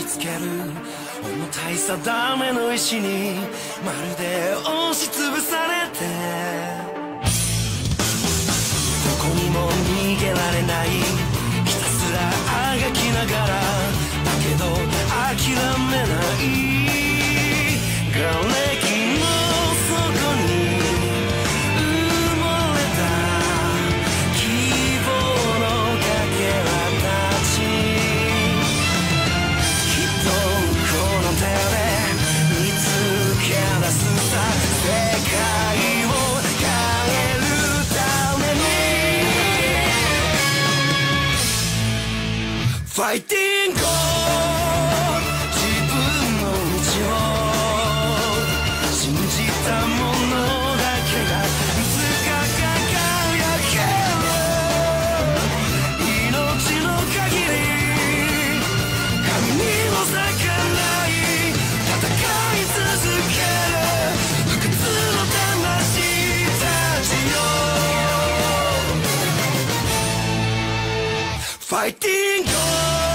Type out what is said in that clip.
つける重たい定めの石にまるで押しつぶされて、どこにも逃げられない、ひたすらあがきながらだけど諦めない瓦礫の底に埋もれた希望のかけらたち、きっとこの手で見つけ出すさ、世界を変えるためにファイティングファイティング